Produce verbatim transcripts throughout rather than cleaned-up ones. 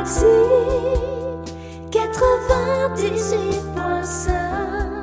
Galaxy quatre-vingt-dix-huit point cinq.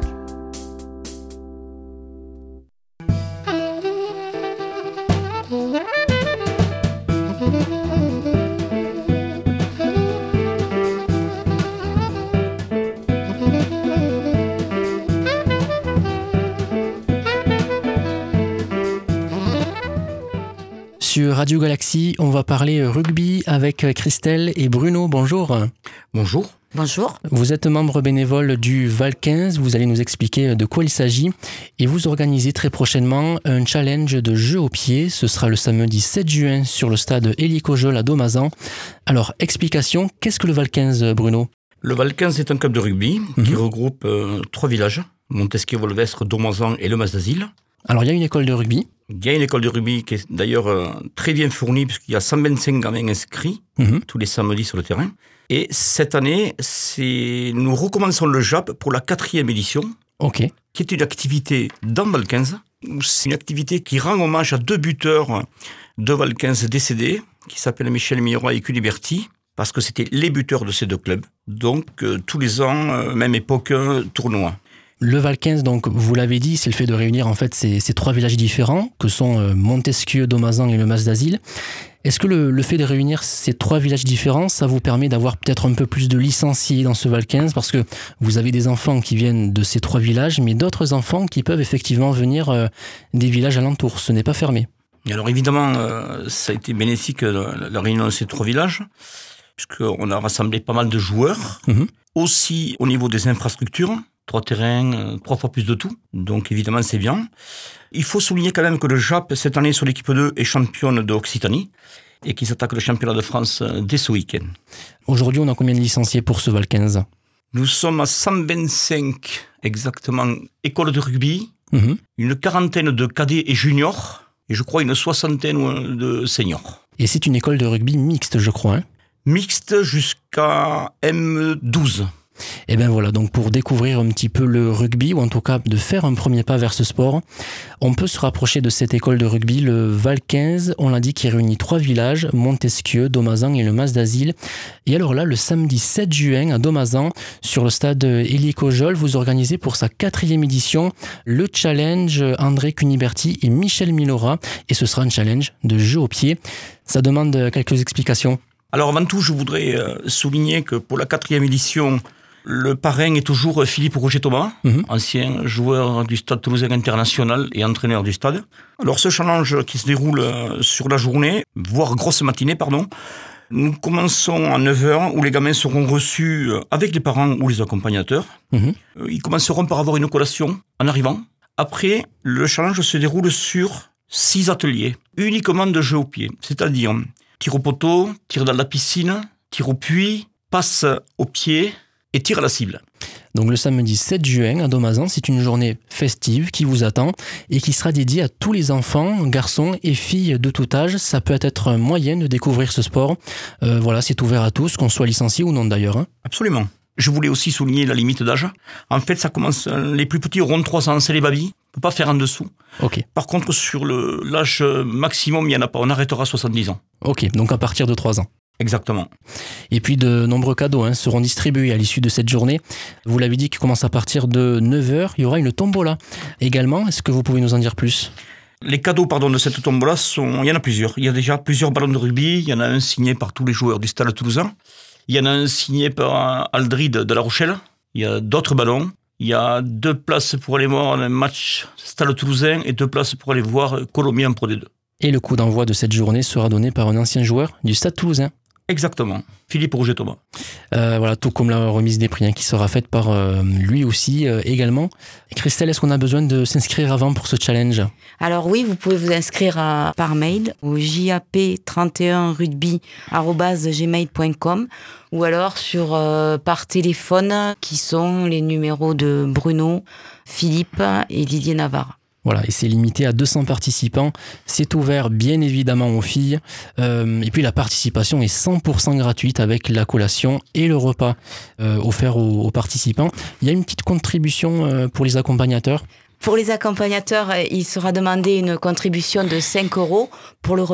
Sur Radio Galaxy, on va parler rugby avec Christelle et Bruno. Bonjour. Bonjour. Bonjour. Vous êtes membre bénévole du Val quinze, vous allez nous expliquer de quoi il s'agit et vous organisez très prochainement un challenge de jeu au pied. Ce sera le samedi sept juin sur le stade Hélicojol à Domazan. Alors, explication, qu'est-ce que le Val quinze, Bruno ? Le Val quinze est un club de rugby Mhm. qui regroupe euh, trois villages, Montesquieu-Volvestre, Domazan et le Mas d'Asile. Alors, il y a une école de rugby. Il y a une école de rugby qui est d'ailleurs euh, très bien fournie puisqu'il y a cent vingt-cinq gamins inscrits Mhm. tous les samedis sur le terrain. Et cette année, c'est... nous recommençons le J A P pour la quatrième édition, Ok. qui est une activité dans Val quinze. C'est une activité qui rend hommage à deux buteurs de Val quinze décédés, qui s'appellent Michel Miroy et Culiberti, parce que c'était les buteurs de ces deux clubs. Donc, euh, tous les ans, euh, même époque, euh, tournoi. Le Val quinze, donc, vous l'avez dit, c'est le fait de réunir en fait ces, ces trois villages différents que sont euh, Montesquieu, Domazan et le Mas d'Asile. Est-ce que le, le fait de réunir ces trois villages différents, ça vous permet d'avoir peut-être un peu plus de licenciés dans ce Val quinze, parce que vous avez des enfants qui viennent de ces trois villages, mais d'autres enfants qui peuvent effectivement venir euh, des villages alentours. Ce n'est pas fermé. Et alors, évidemment, euh, ça a été bénéfique, la, la réunion de ces trois villages, puisqu'on a rassemblé pas mal de joueurs, Mhm. aussi au niveau des infrastructures. Trois terrains, euh, trois fois plus de tout. Donc évidemment, c'est bien. Il faut souligner quand même que le J A P, cette année, sur l'équipe deux, est championne d'Occitanie et qu'ils attaquent le championnat de France euh, dès ce week-end. Aujourd'hui, on a combien de licenciés pour ce Val quinze ? Nous sommes à cent vingt-cinq exactement écoles de rugby, Mhm. une quarantaine de cadets et juniors, et je crois une soixantaine de seniors. Et c'est une école de rugby mixte, je crois. Hein. Mixte jusqu'à M douze. Et bien voilà, donc pour découvrir un petit peu le rugby, ou en tout cas de faire un premier pas vers ce sport, on peut se rapprocher de cette école de rugby, le Val quinze, on l'a dit, qui réunit trois villages, Montesquieu, Domazan et le Mas d'Asile. Et alors là, le samedi sept juin à Domazan, sur le stade Hélicojol, vous organisez pour sa quatrième édition le challenge André Culiberti et Michel Milora, et ce sera un challenge de jeu au pied. Ça demande quelques explications. Alors avant tout, je voudrais euh, souligner que pour la quatrième édition, le parrain est toujours Philippe Roger-Thomas, Mhm. ancien joueur du Stade Toulousain International et entraîneur du stade. Alors ce challenge qui se déroule euh, sur la journée, voire grosse matinée, pardon, nous commençons à neuf heures où les gamins seront reçus euh, avec les parents ou les accompagnateurs. Mhm. Euh, Ils commenceront par avoir une collation en arrivant. Après, le challenge se déroule sur six ateliers, uniquement de jeu au pied, c'est-à-dire tir au poteau, tir dans la piscine, tir au puits, passe au pied et tir à la cible. Donc le samedi sept juin à Domazan, c'est une journée festive qui vous attend et qui sera dédiée à tous les enfants, garçons et filles de tout âge. Ça peut être un moyen de découvrir ce sport. Euh, voilà, c'est ouvert à tous, qu'on soit licencié ou non d'ailleurs. Hein. Absolument. Je voulais aussi souligner la limite d'âge. En fait, ça commence, les plus petits auront trois ans, c'est les babys. On ne peut pas faire en dessous. Ok, Par contre, sur le, l'âge maximum, il n'y en a pas. On arrêtera à soixante-dix ans. ok, donc à partir de trois ans. Exactement. Et puis de nombreux cadeaux hein, seront distribués à l'issue de cette journée. Vous l'avez dit, qui commence à partir de neuf heures. Il y aura une tombola également. Est-ce que vous pouvez nous en dire plus ? Les cadeaux pardon, de cette tombola, sont, il y en a plusieurs. Il y a déjà plusieurs ballons de rugby. Il y en a un signé par tous les joueurs du Stade Toulousain. Il y en a un signé par Aldrid de La Rochelle. Il y a d'autres ballons. Il y a deux places pour aller voir un match Stade Toulousain et deux places pour aller voir Colomiers en Pro D deux. Et le coup d'envoi de cette journée sera donné par un ancien joueur du Stade Toulousain. Exactement. Philippe Roger-Thomas. Euh, voilà, tout comme la remise des prix hein, qui sera faite par euh, lui aussi euh, également. Christelle, est-ce qu'on a besoin de s'inscrire avant pour ce challenge ? Alors oui, vous pouvez vous inscrire à- par mail au j a p trente et un rugby arobase gmail point com ou alors sur, euh, par téléphone qui sont les numéros de Bruno, Philippe et Didier Navarre. Voilà, et c'est limité à deux cents participants. C'est ouvert bien évidemment aux filles. Euh, et puis la participation est cent pour cent gratuite avec la collation et le repas euh, offert aux, aux participants. Il y a une petite contribution euh, pour les accompagnateurs. Pour les accompagnateurs, il sera demandé une contribution de cinq euros pour le repas.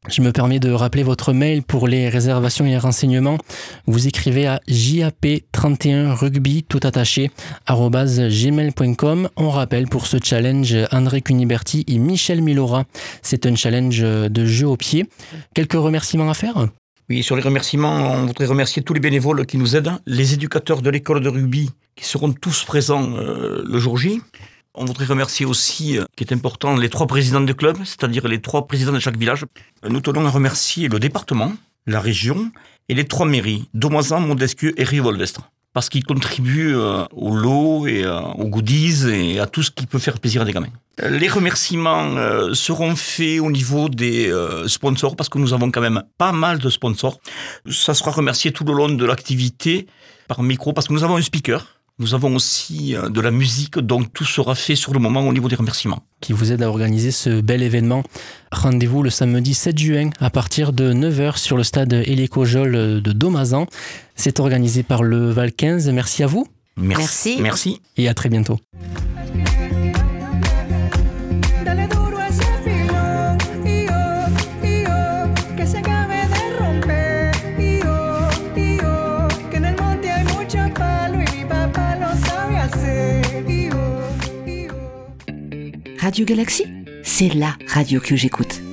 Je me permets de rappeler votre mail pour les réservations et renseignements. Vous écrivez à j a p trente et un rugby tout attaché arobase gmail point com. On rappelle pour ce challenge André Cuniberti et Michel Milora. C'est un challenge de jeu au pied. Quelques remerciements à faire ? Oui, sur les remerciements, on voudrait remercier tous les bénévoles qui nous aident, les éducateurs de l'école de rugby qui seront tous présents euh, le jour J. On voudrait remercier aussi, euh, qui est important, les trois présidents de club, c'est-à-dire les trois présidents de chaque village. Nous tenons à remercier le département, la région et les trois mairies, Domazan, Montesquieu et Rivolvestre, parce qu'ils contribuent euh, au lot et euh, aux goodies et à tout ce qui peut faire plaisir à des gamins. Les remerciements euh, seront faits au niveau des euh, sponsors, parce que nous avons quand même pas mal de sponsors. Ça sera remercié tout le long de l'activité par micro, parce que nous avons un speaker. Nous avons aussi de la musique, donc tout sera fait sur le moment au niveau des remerciements. Qui vous aide à organiser ce bel événement. Rendez-vous le samedi sept juin à partir de neuf heures sur le stade Hélico-Jol de Domazan. C'est organisé par le Val quinze. Merci à vous. Merci. Merci. Et à très bientôt. Radio Galaxy, c'est la radio que j'écoute.